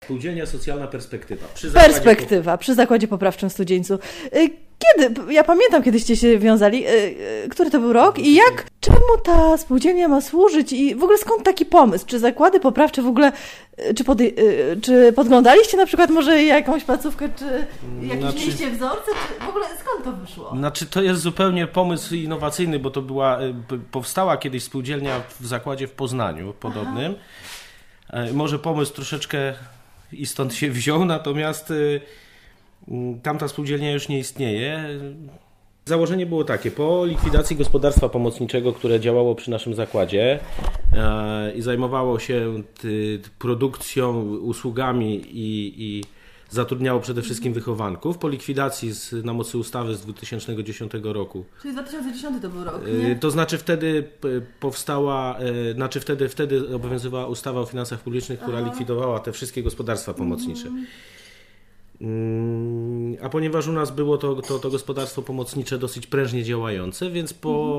Spółdzielnia Socjalna Perspektywa. Przy Zakładzie Poprawczym w Studzieńcu. Kiedy? Ja pamiętam, kiedyście się wiązali. Który to był rok? I czemu ta spółdzielnia ma służyć? I w ogóle skąd taki pomysł? Czy zakłady poprawcze w ogóle, czy podglądaliście na przykład może jakąś placówkę, czy jakieś mieliście wzorce? Czy w ogóle skąd to wyszło? Znaczy to jest zupełnie pomysł innowacyjny, bo to powstała kiedyś spółdzielnia w zakładzie w Poznaniu podobnym. Może pomysł troszeczkę i stąd się wziął, natomiast tamta spółdzielnia już nie istnieje. Założenie było takie: po likwidacji gospodarstwa pomocniczego, które działało przy naszym zakładzie i zajmowało się produkcją, usługami i zatrudniało przede wszystkim wychowanków, po likwidacji na mocy ustawy z 2010 roku. Czyli 2010 to był rok, nie? To znaczy wtedy wtedy obowiązywała ustawa o finansach publicznych, która likwidowała te wszystkie gospodarstwa pomocnicze. A ponieważ u nas było to gospodarstwo pomocnicze dosyć prężnie działające, więc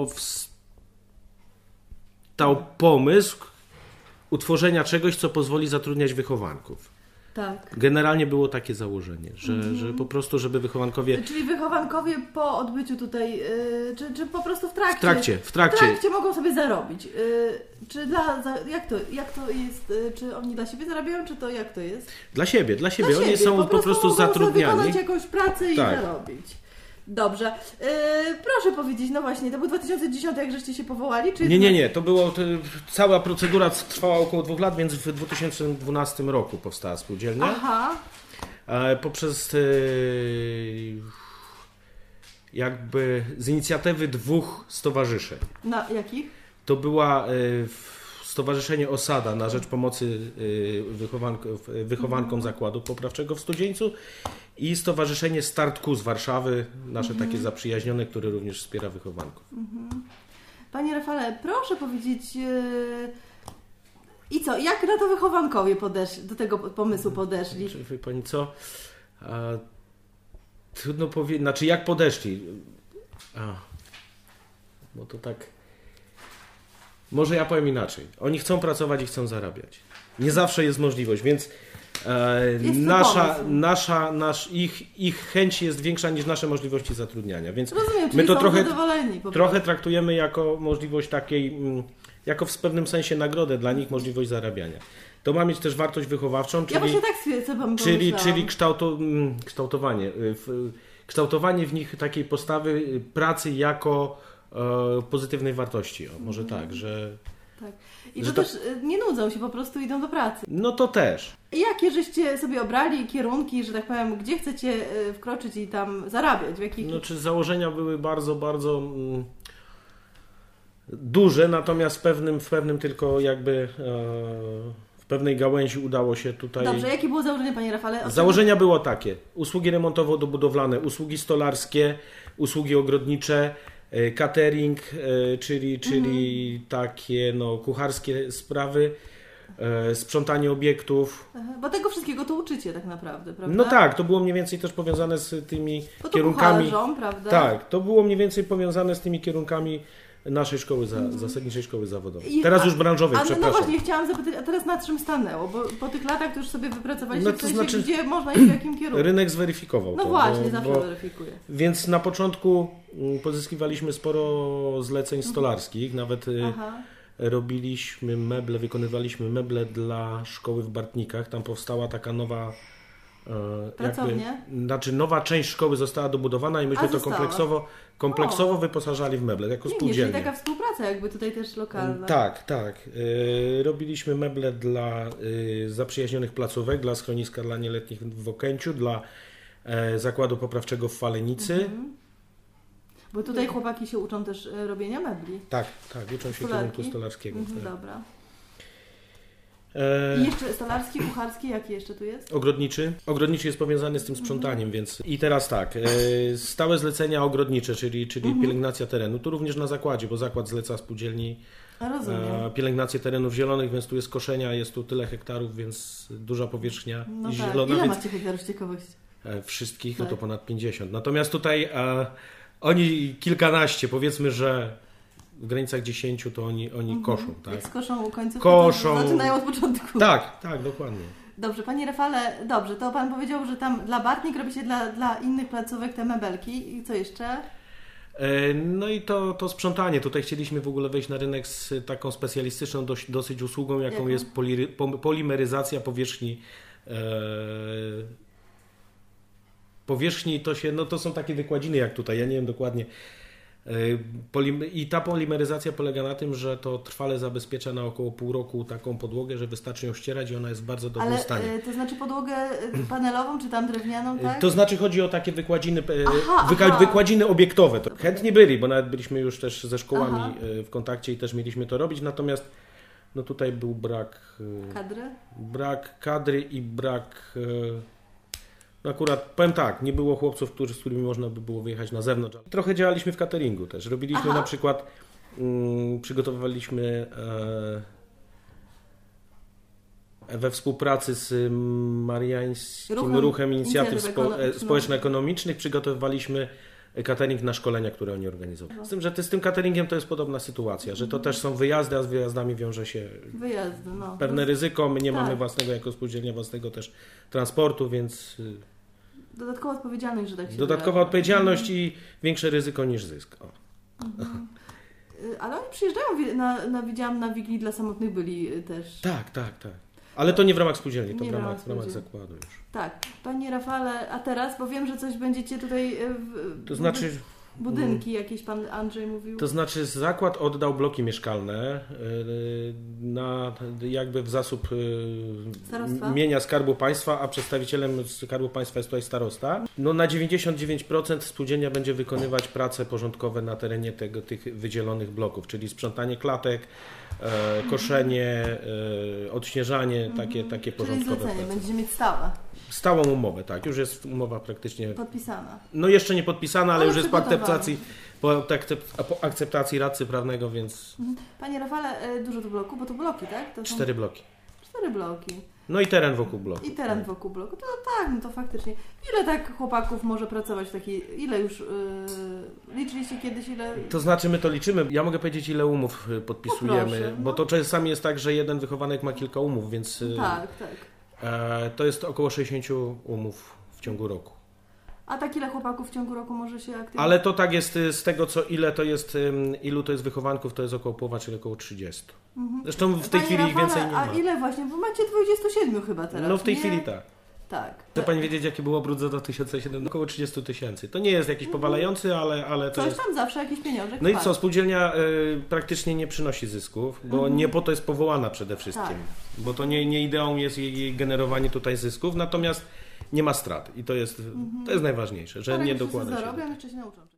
powstał pomysł utworzenia czegoś, co pozwoli zatrudniać wychowanków. Tak. Generalnie było takie założenie, że po prostu, żeby wychowankowie... Czyli wychowankowie po odbyciu tutaj, czy po prostu w trakcie? W trakcie mogą sobie zarobić. Czy jak to jest? Czy oni dla siebie zarabiają, czy to jak to jest? Dla siebie. Oni są po prostu zatrudniani. Wykonać jakąś pracę i zarobić. Dobrze. Proszę powiedzieć, no właśnie, to był 2010, jak żeście się powołali? Czy Nie. Cała procedura trwała około 2 lat, więc w 2012 roku powstała spółdzielnia. Aha. Poprzez jakby z inicjatywy 2 stowarzyszeń. Jakich? To była Stowarzyszenie Osada na rzecz pomocy wychowankom Zakładu Poprawczego w Studzieńcu i Stowarzyszenie Start-Q z Warszawy, nasze takie zaprzyjaźnione, które również wspiera wychowanków. Panie Rafale, proszę powiedzieć, i co, jak na to wychowankowie do tego pomysłu podeszli? Wie pani co? Trudno powiedzieć, znaczy jak podeszli? Bo to tak... Może ja powiem inaczej. Oni chcą pracować i chcą zarabiać. Nie zawsze jest możliwość, więc ich chęć jest większa niż nasze możliwości zatrudniania. Więc rozumiem, my to trochę traktujemy jako możliwość takiej, jako w pewnym sensie nagrodę dla nich, możliwość zarabiania. To ma mieć też wartość wychowawczą, czyli kształtowanie w nich takiej postawy pracy jako pozytywnej wartości. Może tak, że... Tak. I że to też nie nudzą się, po prostu idą do pracy. No to też. I jakie żeście sobie obrali kierunki, że tak powiem, gdzie chcecie wkroczyć i tam zarabiać? Czy założenia były bardzo, bardzo duże, natomiast w pewnym tylko jakby... w pewnej gałęzi udało się tutaj... Dobrze, jakie było założenie, panie Rafale? Założenia było takie: usługi remontowo-dobudowlane, usługi stolarskie, usługi ogrodnicze, catering, czyli takie kucharskie sprawy, sprzątanie obiektów. Bo tego wszystkiego to uczycie tak naprawdę, prawda? No tak, to było mniej więcej też powiązane z tymi kierunkami. Kucharzom, prawda? Tak, to było mniej więcej powiązane z tymi kierunkami naszej szkoły, zasadniczej szkoły zawodowej. Teraz już branżowej, przepraszam. No właśnie, chciałam zapytać, a teraz na czym stanęło? Bo po tych latach to już sobie wypracowaliście gdzie można iść, w jakim kierunku? Rynek zweryfikował to. No właśnie, zawsze weryfikuje. Więc na początku pozyskiwaliśmy sporo zleceń stolarskich, nawet robiliśmy meble, wykonywaliśmy meble dla szkoły w Bartnikach. Tam powstała taka nowa... nowa część szkoły została dobudowana i myśmy to kompleksowo wyposażali w meble, jako spółdzielnia. Czyli taka współpraca jakby tutaj też lokalna. Tak. Robiliśmy meble dla zaprzyjaźnionych placówek, dla schroniska dla nieletnich w Okęciu, dla Zakładu Poprawczego w Falenicy. Bo tutaj chłopaki się uczą też robienia mebli. Tak, uczą się kierunku stolarskiego. Dobra. I jeszcze stolarski, kucharski, jaki jeszcze tu jest? Ogrodniczy. Ogrodniczy jest powiązany z tym sprzątaniem, więc... I teraz tak, stałe zlecenia ogrodnicze, czyli pielęgnacja terenu, tu również na zakładzie, bo zakład zleca spółdzielni pielęgnację terenów zielonych, więc tu jest koszenia, jest tu tyle hektarów, więc duża powierzchnia i zielona. Ile macie hektarów, ciekawości? Wszystkich, to ponad 50. Natomiast tutaj oni kilkanaście, powiedzmy, że w granicach 10 to oni koszą, tak? Jak skoszą u końcówki, to zaczynają od początku. Tak, dokładnie. Dobrze, Panie Rafale, dobrze, to Pan powiedział, że tam dla Bartnik robicie dla innych placówek te mebelki i co jeszcze? No i to sprzątanie. Tutaj chcieliśmy w ogóle wejść na rynek z taką specjalistyczną dosyć usługą, jaką jest polimeryzacja powierzchni. Powierzchni to są takie wykładziny jak tutaj, ja nie wiem dokładnie. I ta polimeryzacja polega na tym, że to trwale zabezpiecza na około pół roku taką podłogę, że wystarczy ją ścierać i ona jest w bardzo dobrym stanie. To znaczy podłogę panelową czy tam drewnianą, tak? To znaczy chodzi o takie wykładziny, wykładziny obiektowe. To chętni byli, bo nawet byliśmy już też ze szkołami w kontakcie i też mieliśmy to robić, natomiast no tutaj był brak kadry i brak... No akurat, powiem tak, nie było chłopców, z którymi można by było wyjechać na zewnątrz. Trochę działaliśmy w cateringu też. Robiliśmy na przykład, przygotowywaliśmy we współpracy z Mariańskim Ruchem Inicjatyw Społeczno-Ekonomicznych przygotowywaliśmy catering na szkolenia, które oni organizowali. Z tym, że z tym cateringiem to jest podobna sytuacja, że to też są wyjazdy, a z wyjazdami wiąże się pewne ryzyko. My nie mamy własnego, jako spółdzielnia, własnego też transportu, więc... Dodatkowa odpowiedzialność, że tak się Dodatkowa odpowiedzialność i większe ryzyko niż zysk. Ale oni przyjeżdżają, widziałam, na Wigilii dla samotnych byli też. Tak. Ale to nie w ramach spółdzielni, to w ramach zakładu już. Tak. Panie Rafale, a teraz, bo wiem, że coś będziecie tutaj... To znaczy... Budynki jakieś pan Andrzej mówił. To znaczy zakład oddał bloki mieszkalne jakby w zasób mienia Skarbu Państwa, a przedstawicielem Skarbu Państwa jest tutaj starosta. No na 99% spółdzielnia będzie wykonywać prace porządkowe na terenie tych wydzielonych bloków, czyli sprzątanie klatek, koszenie, odśnieżanie, takie porządkowe prace. Czyli będziecie mieć stałe. Stałą umowę, tak. Już jest umowa praktycznie... Podpisana. No jeszcze nie podpisana, ale już jest po akceptacji radcy prawnego, więc... Panie Rafale, dużo tu bloku, bo to bloki, tak? To 4 bloki. 4 bloki. No i teren wokół bloku. Wokół bloku. To tak, no to faktycznie. Ile tak chłopaków może pracować w takiej... Ile już... liczyliście kiedyś, ile... To znaczy my to liczymy. Ja mogę powiedzieć, ile umów podpisujemy, bo to czasami jest tak, że jeden wychowanek ma kilka umów, więc... Tak. To jest około 60 umów w ciągu roku. A tak ile chłopaków w ciągu roku może się aktywować? Ale to tak jest z tego, ilu to jest wychowanków, to jest około połowa, czyli około 30. Zresztą w tej chwili Rafale, więcej nie ma. A ile właśnie? Bo macie 27 chyba teraz. No w tej chwili tak. Tak. Chce Pani wiedzieć, jaki był obrót za 2007? Około 30 000. To nie jest jakiś powalający, ale to coś jest... tam zawsze jakiś pieniążek. No i co, spółdzielnia praktycznie nie przynosi zysków, bo nie po to jest powołana przede wszystkim. Tak. Bo to nie ideą jest jej generowanie tutaj zysków, natomiast nie ma strat i to jest najważniejsze, że nie dokłada się. Zarobią, jeszcze się nauczą.